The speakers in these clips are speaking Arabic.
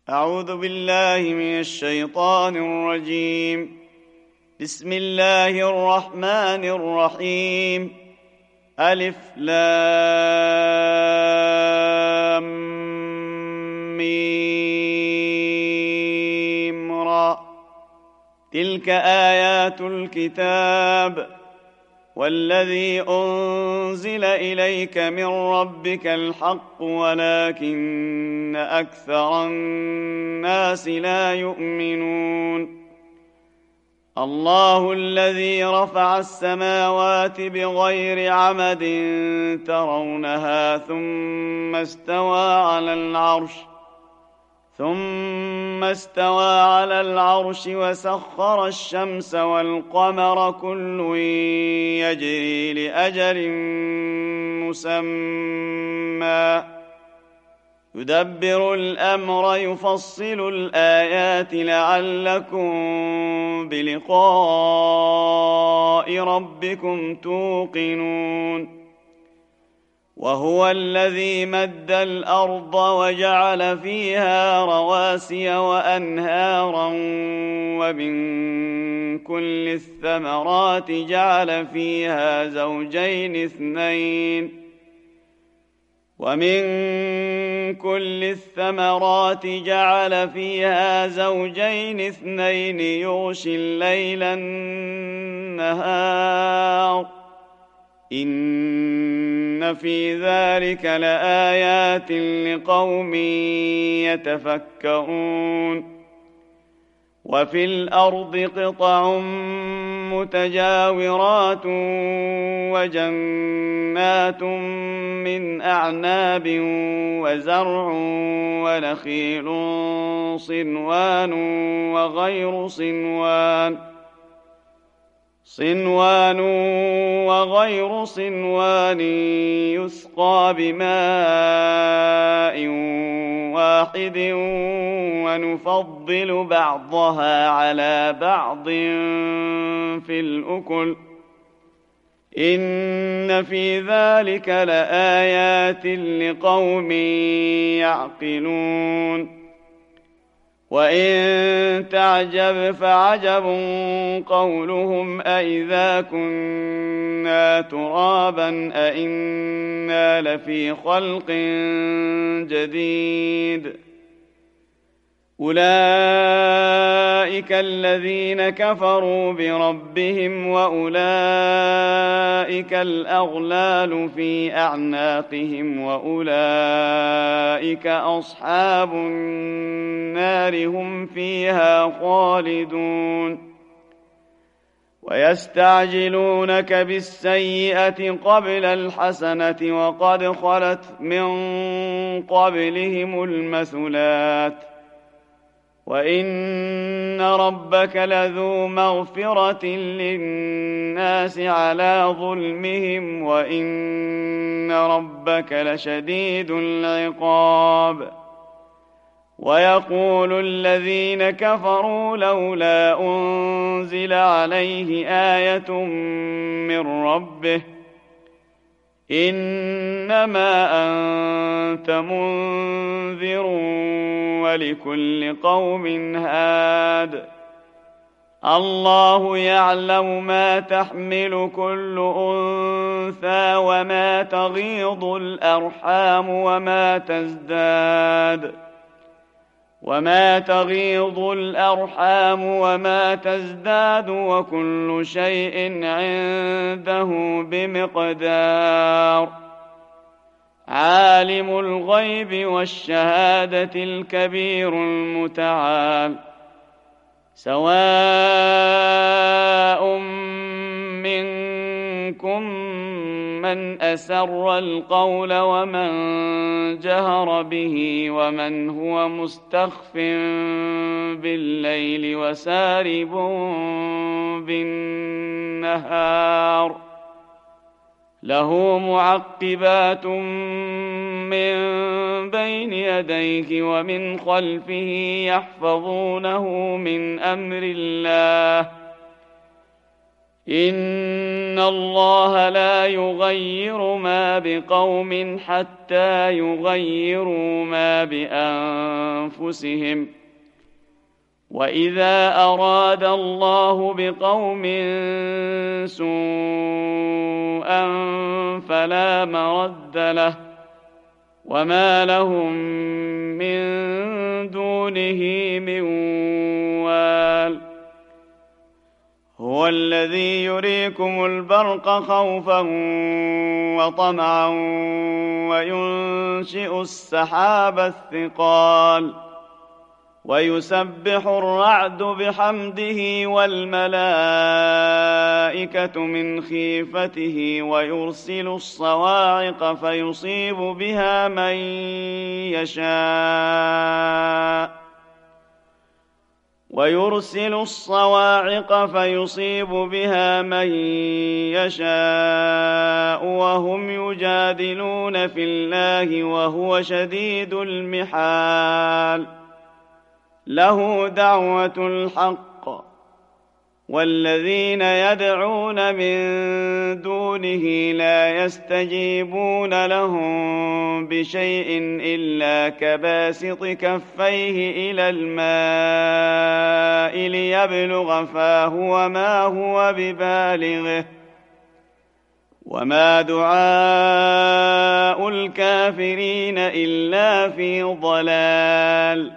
أعوذ بالله من الشيطان الرجيم. بسم الله الرحمن الرحيم. ألف لام ميم را. تلك آيات الكتاب والذي أنزل إليك من ربك الحق ولكن أكثر الناس لا يؤمنون. الله الذي رفع السماوات بغير عمد ترونها ثم استوى على العرش وسخر الشمس والقمر كل يجري لأجل مسمى يدبر الأمر يفصل الآيات لعلكم بلقاء ربكم توقنون. وهو الذي مد الأرض وجعل فيها رواسي وأنهارا ومن كل الثمرات جعل فيها زوجين اثنين يغشي الليل النهار إن في ذلك لآيات لقوم يتفكرون. وفي الأرض قطع متجاورات وجنات من أعناب وزرع ونخيل صنوان وغير صنوان يسقى بماء واحد ونفضل بعضها على بعض في الأكل إن في ذلك لآيات لقوم يعقلون. وإن تعجب فعجب قولهم أإذا كنا ترابا أإنا لفي خلق جديد. أولئك الذين كفروا بربهم وأولئك الأغلال في أعناقهم وأولئك أصحاب النار هم فيها خالدون. ويستعجلونك بالسيئة قبل الحسنة وقد خلت من قبلهم المثلات وإن ربك لذو مغفرة للناس على ظلمهم وإن ربك لشديد العقاب. ويقول الذين كفروا لولا أنزل عليه آية من ربه إنما أنت منذر ولكل قوم هاد. الله يعلم ما تحمل كل أنثى وما تغيض الأرحام وما تزداد وكل شيء عنده بمقدار. عالم الغيب والشهادة الكبير المتعال. سواء منكم من أسر القول ومن جهر به ومن هو مستخف بالليل وسارب بالنهار. له معقبات من بين يديه ومن خلفه يحفظونه من أمر الله إن الله لا يغير ما بقوم حتى يغيروا ما بأنفسهم وإذا أراد الله بقوم سوءا فلا مرد له وما لهم من دونه من وال هو الذي يريكم البرق خوفا وطمعا وينشئ السحاب الثقال ويسبح الرعد بحمده والملائكة من خيفته ويرسل الصواعق فيصيب بها من يشاء وهم يجادلون في الله وهو شديد المحال له دعوة الحق والذين يدعون من دونه لا يستجيبون لهم بشيء إلا كباسط كفيه إلى الماء ليبلغ فاه وما هو ببالغه وما دعاء الكافرين إلا في ضلال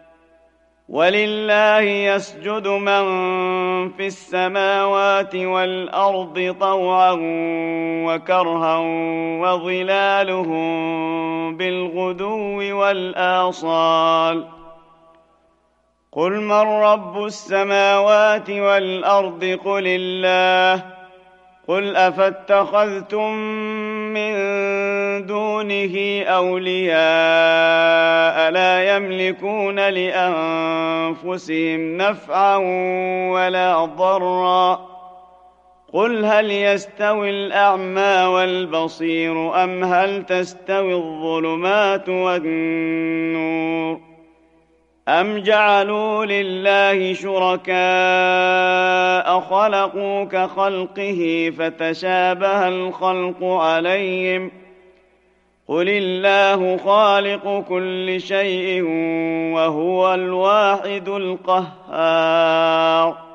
ولله يسجد من في السماوات والأرض طوعا وكرها وظلالهم بالغدو والآصال قل من رب السماوات والأرض قل الله قل أفاتخذتم من دونه أولياء لا يملكون لأنفسهم نفعا ولا ضرا قل هل يستوي الأعمى والبصير أم هل تستوي الظلمات والنور أم جعلوا لله شركاء خلقوا كخلقه فتشابه الخلق عليهم قل الله خالق كل شيء وهو الواحد القهار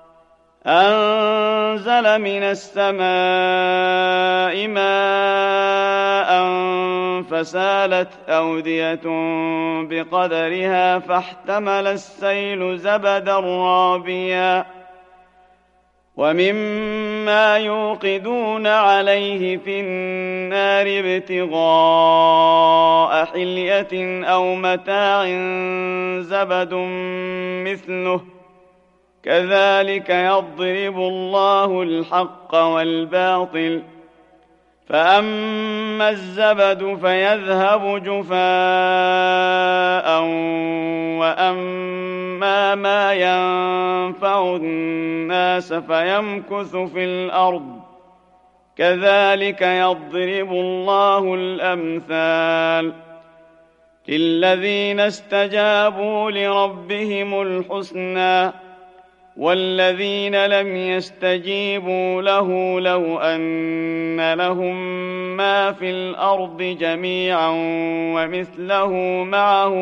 أنزل من السماء ماء فسالت أودية بقدرها فاحتمل السيل زبدا رابيا ومما يوقدون عليه في النار ابتغاء حلية أو متاع زبد مثله كذلك يضرب الله الحق والباطل فأما الزبد فيذهب جفاء وأما ما ينفع الناس فيمكث في الأرض كذلك يضرب الله الأمثال للذين استجابوا لربهم الحسنى والذين لم يستجيبوا له لو أن لهم ما في الأرض جميعا ومثله معه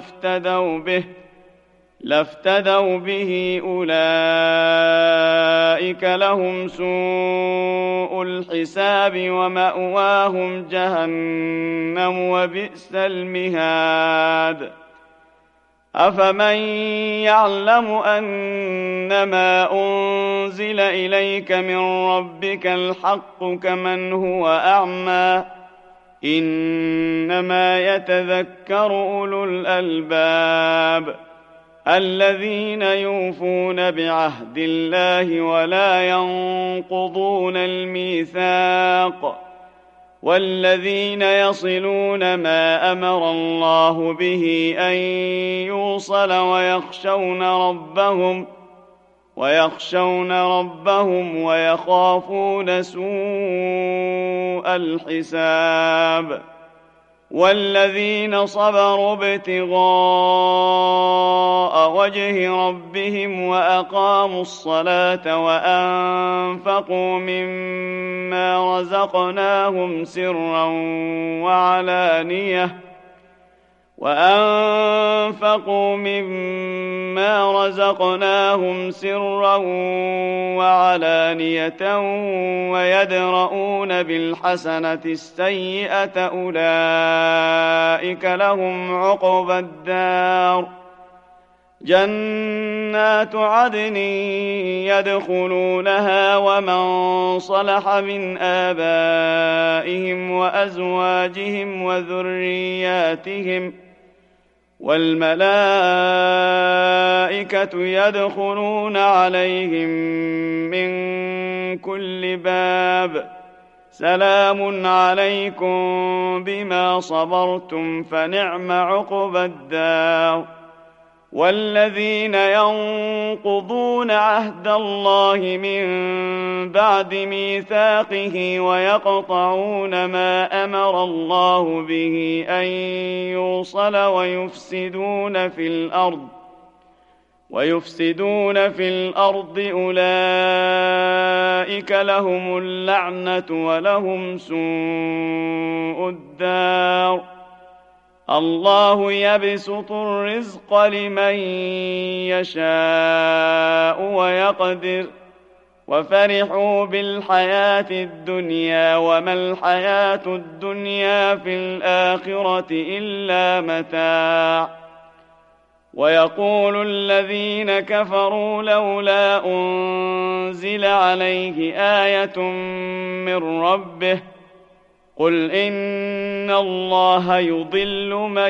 لافتدوا به أولئك لهم سوء الحساب ومأواهم جهنم وبئس المهاد أفمن يعلم أنما أنزل إليك من ربك الحق كمن هو أعمى إنما يتذكر أولو الألباب الذين يوفون بعهد الله ولا ينقضون الميثاق والذين يصلون ما أمر الله به أن يوصل ويخشون ربهم ويخافون سوء الحساب والذين صبروا ابتغاء وجه ربهم وأقاموا الصلاة وأنفقوا مما رزقناهم سرا وعلانية ويدرؤون بالحسنة السيئة أولئك لهم عقبى الدار جنات عدن يدخلونها ومن صلح من آبائهم وأزواجهم وذرياتهم والملائكة يدخلون عليهم من كل باب سلام عليكم بما صبرتم فنعم عقبى الدار والذين ينقضون عهد الله من بعد ميثاقه ويقطعون ما أمر الله به أن يوصل ويفسدون في الأرض أولئك لهم اللعنة ولهم سوء الدار الله يبسط الرزق لمن يشاء ويقدر وفرحوا بالحياة الدنيا وما الحياة الدنيا في الآخرة إلا متاع ويقول الذين كفروا لولا أنزل عليه آية من ربه قل إن الله يضل من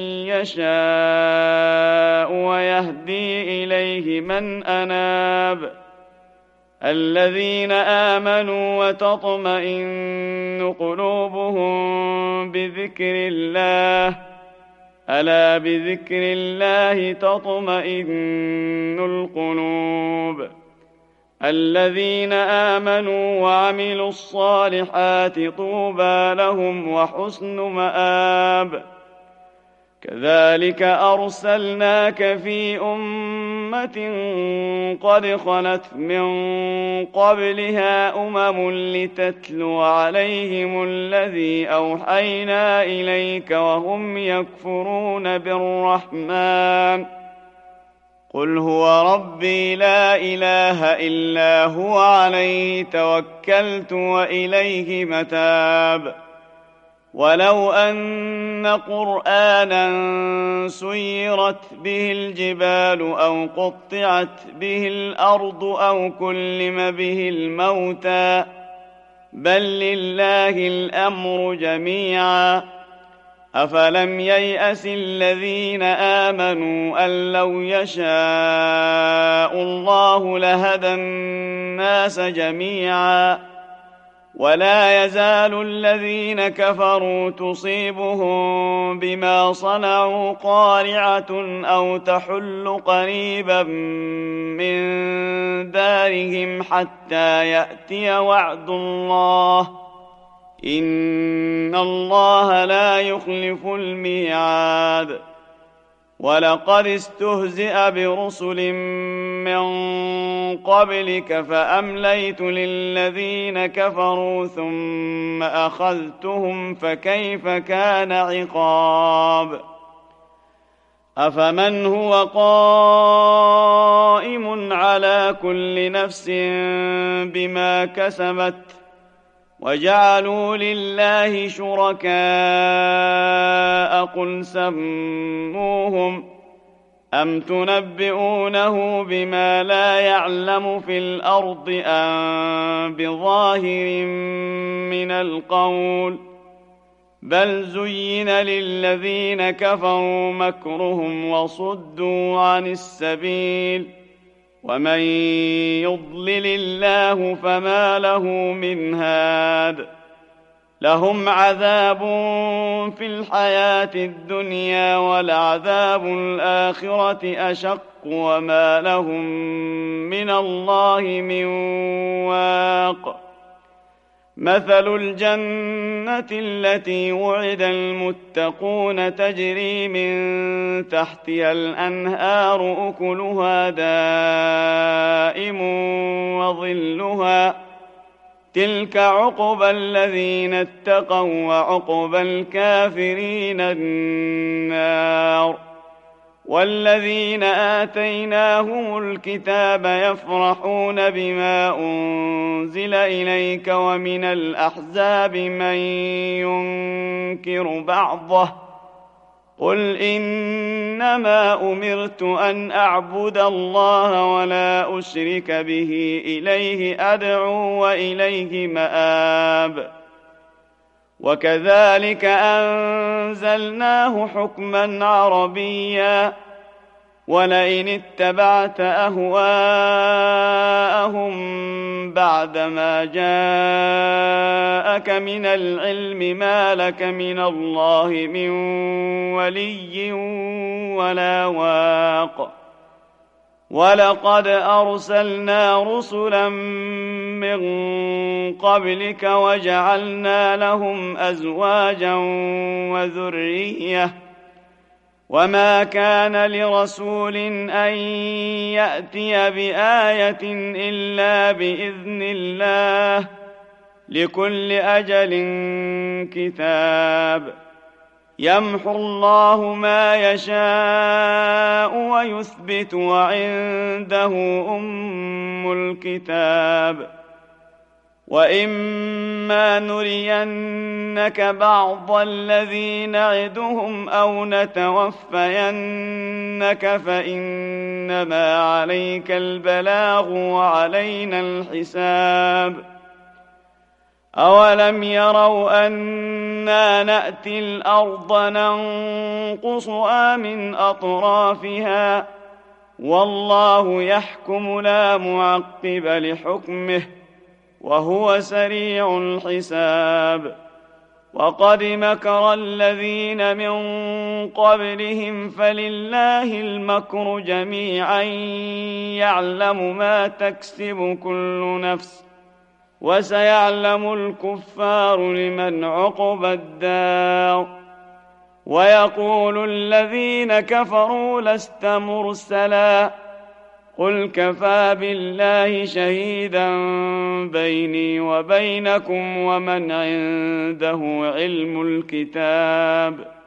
يشاء ويهدي إليه من أناب الذين آمنوا وتطمئن قلوبهم بذكر الله ألا بذكر الله تطمئن القلوب الذين آمنوا وعملوا الصالحات طوبى لهم وحسن مآب كذلك أرسلناك في أمة قد خلت من قبلها لتتلو عليهم الذي أوحينا إليك وهم يكفرون بالرحمن قل هو ربي لا إله إلا هو عليه توكلت وإليه متاب ولو أن قرآنا سيرت به الجبال أو قطعت به الأرض أو كلم به الموتى بل لله الأمر جميعا أفلم ييأس الذين آمنوا أن لو يشاء الله لهدى الناس جميعا ولا يزال الذين كفروا تصيبهم بما صنعوا قارعة أو تحل قريبا من دارهم حتى يأتي وعد الله إن الله لا يخلف الميعاد ولقد استهزئ برسل من قبلك فأمليت للذين كفروا ثم أخذتهم فكيف كان عقاب أفمن هو قائم على كل نفس بما كسبت وجعلوا لله شركاء قل سموهم أم تنبئونه بما لا يعلم في الأرض أم بظاهر من القول بل زين للذين كفروا مكرهم وصدوا عن السبيل ومن يضلل الله فما له من هاد لهم عذاب في الحياة الدنيا ولعذاب الآخرة أشق وما لهم من الله من واق مثل الجنة التي وعد المتقون تجري من تحتها الأنهار أكلها دائم وظلها تلك عقبى الذين اتقوا وعقبى الكافرين النار. والذين آتيناهم الكتاب يفرحون بما أنزل إليك ومن الأحزاب من ينكر بعضه قل إنما أمرت أن أعبد الله ولا أشرك به إليه أدعو وإليه مآب. وكذلك أنزلناه حكما عربيا ولئن اتبعت أهواءهم بعدما جاءك من العلم ما لك من الله من ولي ولا واق. ولقد أرسلنا رسلا من قبلك وجعلنا لهم أزواجا وذرية وما كان لرسول أن يأتي بآية إلا بإذن الله لكل أجل كتاب. يمحو الله ما يشاء ويثبت وعنده أم الكتاب. وإما نرينك بعض الذي نعدهم أو نتوفينك فإنما عليك البلاغ وعلينا الحساب. أولم يروا أنا نأتي الأرض ننقصها من أطرافها والله يحكم لا معقب لحكمه وهو سريع الحساب. وقد مكر الذين من قبلهم فلله المكر جميعا يعلم ما تكسب كل نفس وسيعلم الكفار لمن عقبى الدار. ويقول الذين كفروا لست مرسلا قل كفى بالله شهيدا بيني وبينكم ومن عنده علم الكتاب.